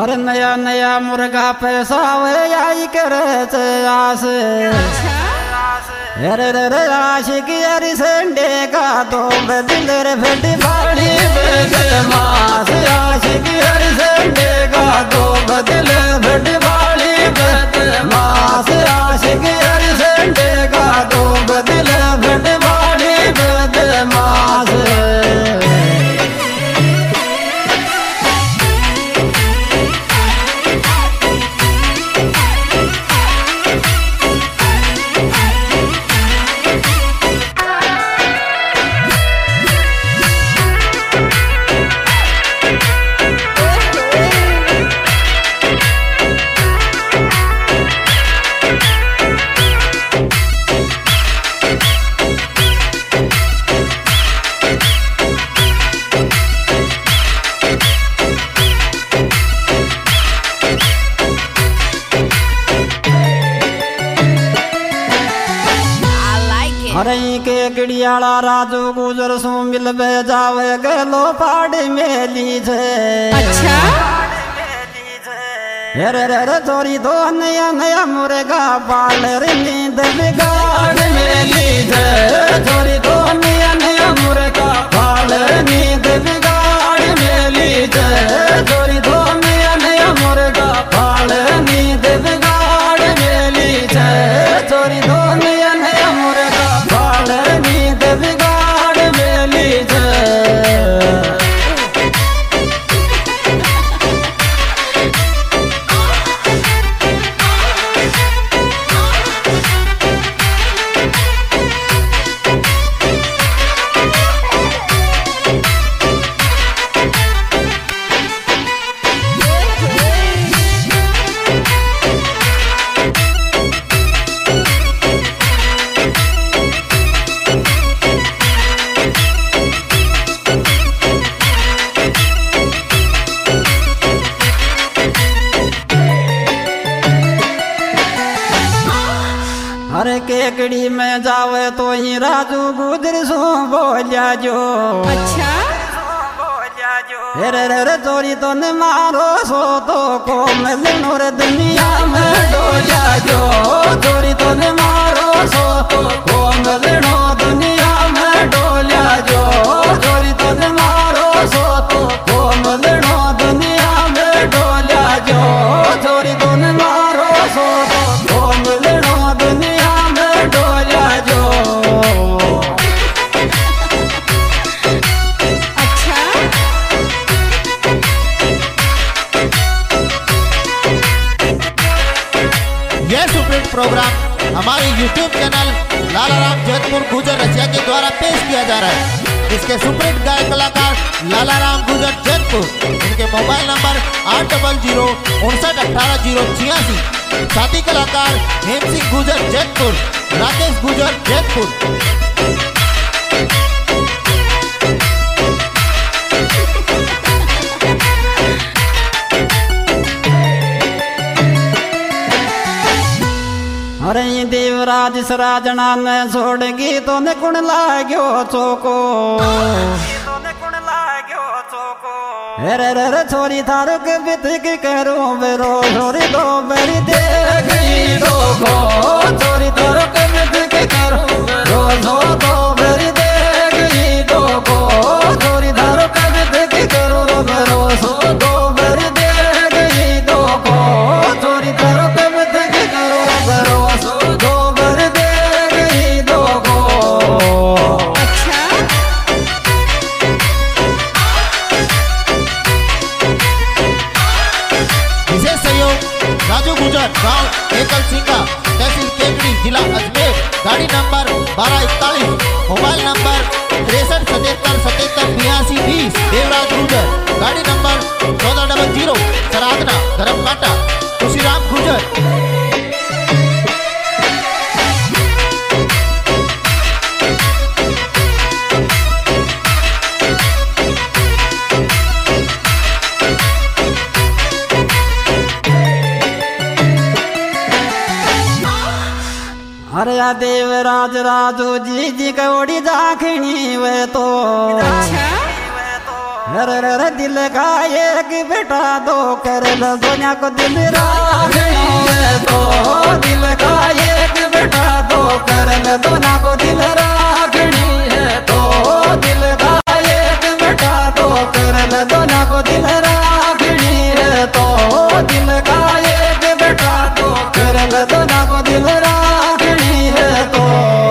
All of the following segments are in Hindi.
अरे नया नया मुर्गा पैसा वे आई करे आस। अरे रे आशिक अरे संडे का तो बदल रे फट बाड़ी बदमाश। आशिक अरे संडे का तो बदल फट बाड़ी बदमाश। आशिक अरे संडे का तो बदल फट बाड़ी बदमाश। अरे के गिड़ियाला राजू गुजर सो मिल बे जावे गलो पाड़ मेली छे। अच्छा अरे रे चोरी तो नया नया मुर्गा पाल रे नींद बिगाड़ मेली छे। चोरी तो नया नया मुर्गा पाल रे नींद बिगाड़ मेली छे। चोरी तो नया नया मुर्गा पाल नींद बिगाड़ मेली छे। चोरी तो नया नया मुर्गा पाल नींद बिगाड़ मेली छे। अरे केकड़ी में जावे तो ही राजू गुजर सो बोलिया जो। अच्छा रे रे चोरी तो न मारो सो तो को मिलनो रे दुनिया में डोलिया जो। चोरी तो न मारो सो तो को मिलनो दुनिया में डोलिया जो। चोरी तो न मारो सो तो को मिलनो दुनिया में डोलिया जो। चोरी तो न मारो सो तो को मिलनो दुनिया में डोलिया जो। यह सुप्रीम प्रोग्राम हमारे YouTube चैनल लालाराम जैतपुर गुजर रसिया के द्वारा पेश किया जा रहा है। इसके सुप्रीम गायक कलाकार लालाराम गुजर जैतपुर। इनके मोबाइल नंबर 8059181886। साथी कलाकार हेम सिंह गुजर जैतपुर, राकेश गुजर जैतपुर। अरे देवराज सराजना ने छोड़गी तो ने कुण लाग्यो चोको। अरे रे छोरी थारो के बित करो बेरो छोरी दो बेरी देगी दो को। छोरी थारो के बित करो बेरो दो बेरी देगी दो को। छोरी थारो के बित करो बेरो दो बेरी देगी दो को। छोरी थारो के बित करो बेरो दो बेरी देगी दो को। विशेष सहयोग राजू गुजर, गांव एकल सिंगा, तहसील केकड़ी, जिला अजमेर। गाड़ी नंबर 1241, मोबाइल नंबर 6377778220। देवराज गुजर। गाड़ी नंबर 1400, सराधना, धर्मकांटा, खुशीराम गुजर। अरे देवराज राजू जी जी कौड़ी दाखिणी वे तो। अरे दिल का एक बेटा दो कर सोनिया को दिल राखनी है तो दिल का एक बेटा दो कर दोना को दिल राखनी है तो दिल का एक बेटा दो कर दोना को दिल राखनी है तो दिल का एक बेटा दो कर दोना को दिल राखनी है तो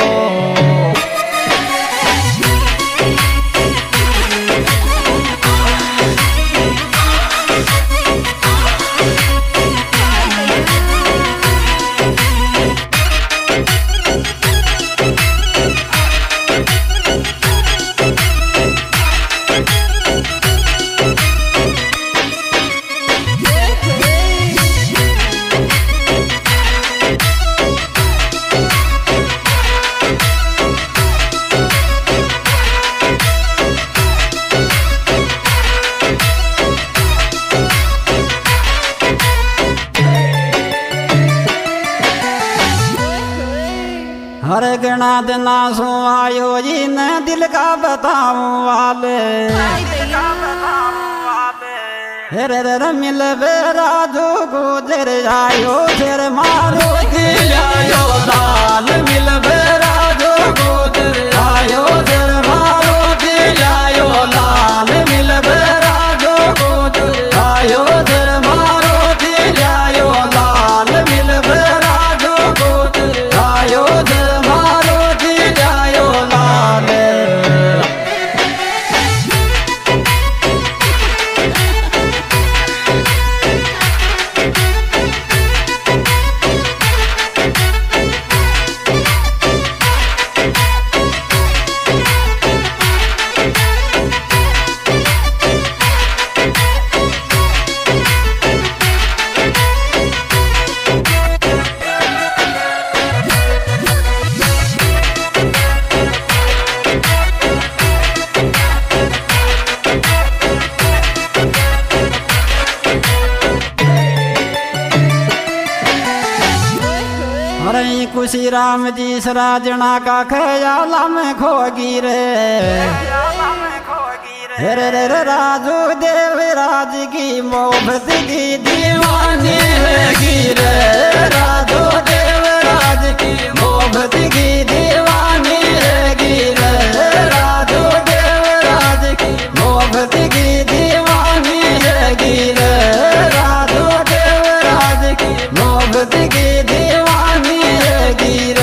हर गणा दिना सो आयो जी न दिल का बताऊं वाले रे रे मिल राजू गुजर आयो फिर मारो आयो लाल मिल राजू गुजर आयो फिर मारो आयो लाल मिल राजू गुजर आयो फिर मारो आयो लाल मिल राजू गुजर आयो खुशी राम जी सराजना का ख्याल में खोगी रे रे रे राजू देव राज की मोहब्बत की दीवानी है रे राजू देव राज की मोहब्बत की दीवानी है रे राजू देव राज की मोहब्बत की दीवानी है रे राजू देव राज की मोहब्बत की दीवानी गिरे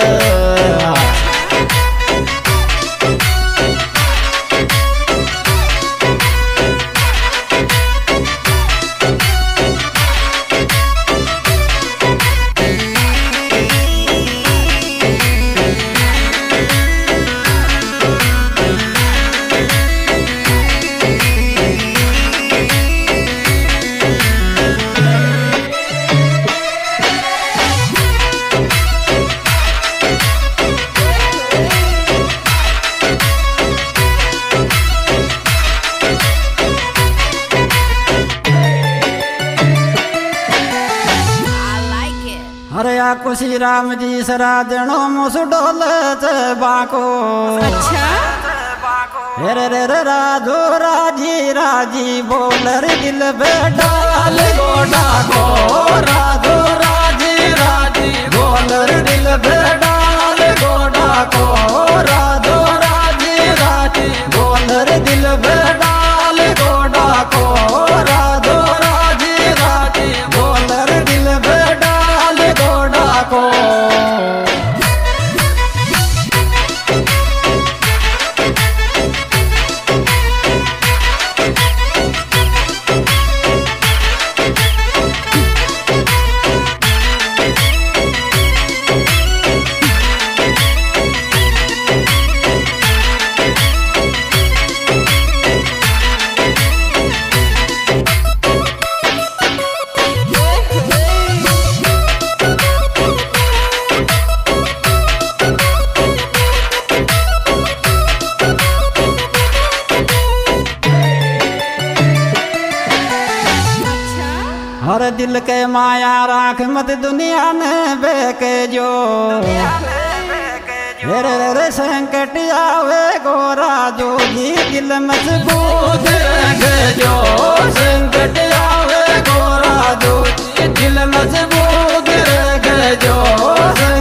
खुशी राम जी सराजनो मुस डोल बाको अच्छा रे रे रे राजू राजी राजी बोलर दिल बेडाल गोडा को राजू राजी राजी बोलर दिल बेडाल गोडा को राजू राजी राजी बोलर दिल बेडाल गोडा को राजू राजी राजी बोलर दिल बेडाल गोडा को हर दिल के माया राख मत दुनिया ने बेके जो रे संकट आवे गोरा जोगी दिल मजबूत रखजो संकट आवे गोरा जोगी दिल मजबूत रखजो